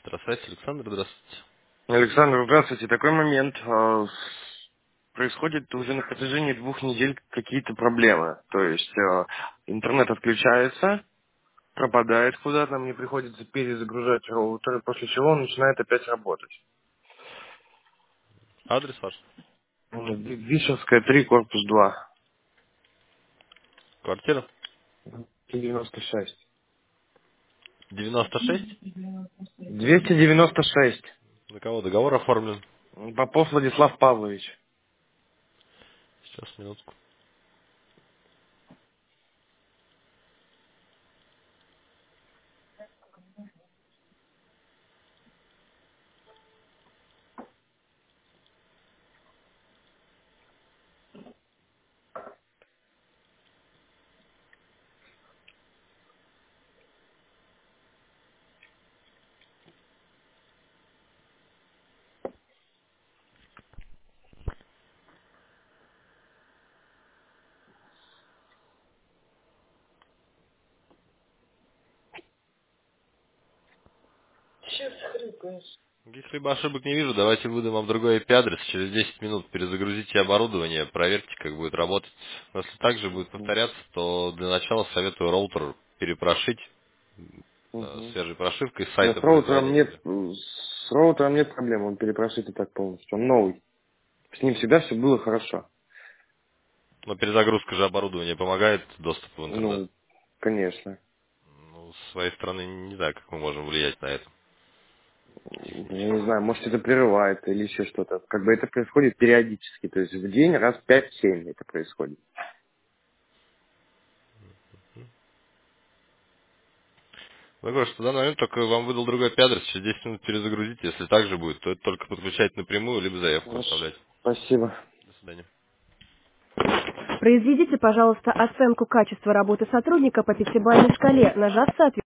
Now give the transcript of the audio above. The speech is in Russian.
Здравствуйте, Александр, здравствуйте. Александр, здравствуйте. Такой момент. Происходит уже на протяжении 2 недель какие-то проблемы. То есть интернет отключается, пропадает куда-то, мне приходится перезагружать роутер, после чего он начинает опять работать. Адрес ваш? Вишевская, 3, корпус 2. Квартира? 296. 96? 296. На кого договор оформлен? Попов Владислав Павлович. Сейчас, минутку. Каких-либо ошибок не вижу, давайте выдам вам другой IP-адрес. Через 10 минут перезагрузите оборудование, проверьте, как будет работать. Но если также будет Мгм. повторяться, то для начала советую роутер перепрошить Мгм. свежей прошивкой с Но сайта производителя. с роутером нет проблем, он перепрошит и так полностью. Он новый. С ним всегда все было хорошо. Но перезагрузка же оборудования помогает доступу в интернет. Ну, конечно. Ну, с своей стороны не знаю, как мы можем влиять на это Я технически. не знаю, может это прерывает или еще что-то. Как бы это происходит периодически. То есть в день раз 5-7 это происходит. Ну, говорю, что в данный момент только вам выдал другой IP-адрес, через 10 минут перезагрузите. Если так же будет, то это только подключать напрямую, либо заявку Хорошо. оставлять. Спасибо. До свидания. Произведите, пожалуйста, оценку качества работы сотрудника по пятибалльной шкале, нажав соответствующий